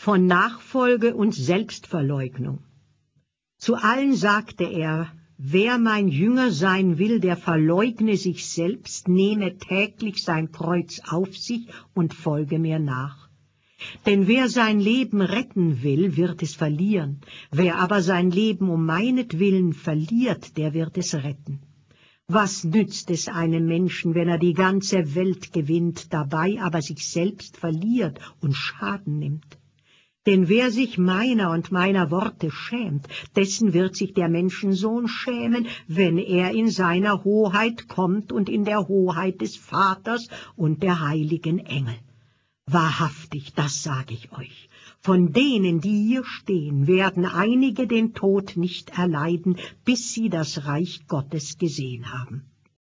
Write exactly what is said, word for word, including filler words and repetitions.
von Nachfolge und Selbstverleugnung. Zu allen sagte er, wer mein Jünger sein will, der verleugne sich selbst, nehme täglich sein Kreuz auf sich und folge mir nach. Denn wer sein Leben retten will, wird es verlieren. Wer aber sein Leben um meinetwillen verliert, der wird es retten. Was nützt es einem Menschen, wenn er die ganze Welt gewinnt, dabei aber sich selbst verliert und Schaden nimmt? Denn wer sich meiner und meiner Worte schämt, dessen wird sich der Menschensohn schämen, wenn er in seiner Hoheit kommt und in der Hoheit des Vaters und der heiligen Engel. Wahrhaftig, das sage ich euch, von denen, die hier stehen, werden einige den Tod nicht erleiden, bis sie das Reich Gottes gesehen haben.